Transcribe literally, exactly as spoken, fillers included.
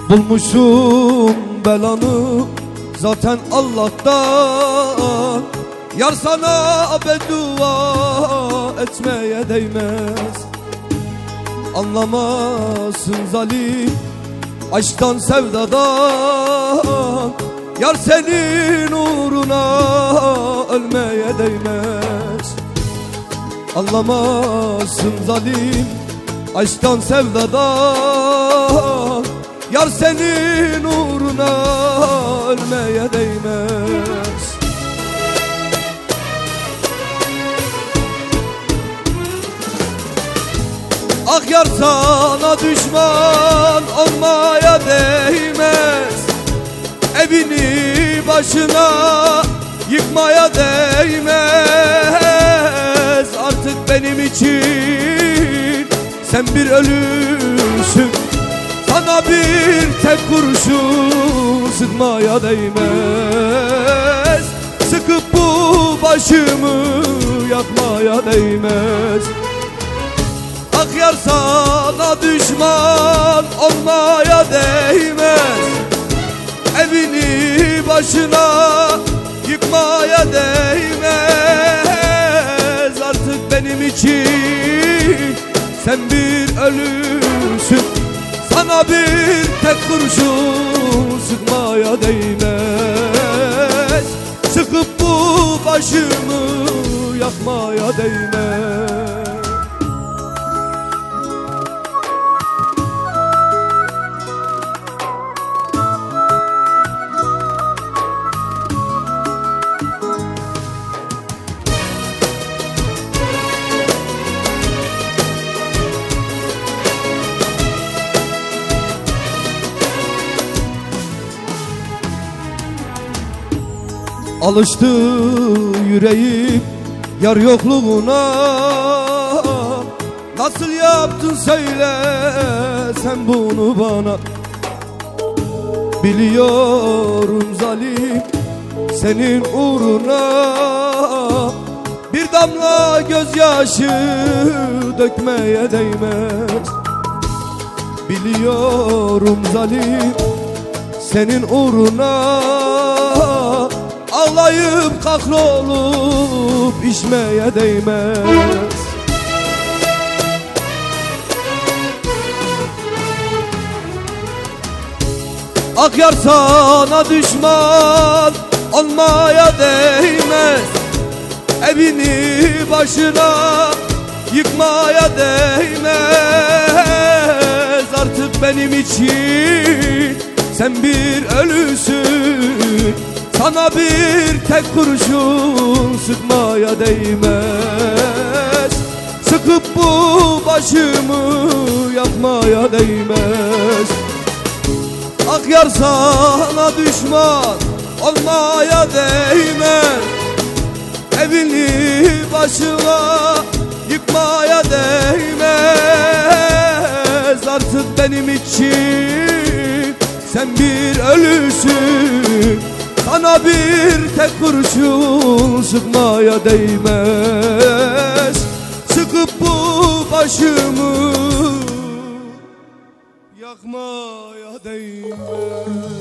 Bulmuşum belanı zaten Allah'tan. Yar sana beddua etmeye değmez. Anlamazsın zalim aşktan sevdadan. Yar senin uğruna ölmeye değmez. Anlamazsın zalim aşktan sevdadan. Yar senin uğruna ölmeye değmez. Ah yar sana düşman olmaya değmez. Evini başına yıkmaya değmez. Artık benim için sen bir ölüsün. Sana bir tek kurşun sıkmaya değmez. Sıkıp bu başımı yakmaya değmez. Ah yar sana düşman olmaya değmez. Evini başına yıkmaya değmez. Artık benim için sen bir ölüsün. Sana bir tek kurşun sıkmaya değmez. Sıkıp bu başımı yakmaya değmez. Alıştı yüreğim yar yokluğuna. Nasıl yaptın söyle sen bunu bana. Biliyorum zalim senin uğruna bir damla gözyaşı dökmeye değmez. Biliyorum zalim senin uğruna ağlayıp kahrolup içmeye değmez. Ak yar sana düşman olmaya değmez. Evini başına yıkmaya değmez. Artık benim için sen bir ölüsün. Sana bir tek kurşun sıkmaya değmez. Sıkıp bu başımı yakmaya değmez. Ah yar sana düşman olmaya değmez. Evini başına yıkmaya değmez. Artık benim için sen bir ölüsün. Sana bir tek kurşun sıkmaya değmez. Sıkıp bu başımı yakmaya değmez.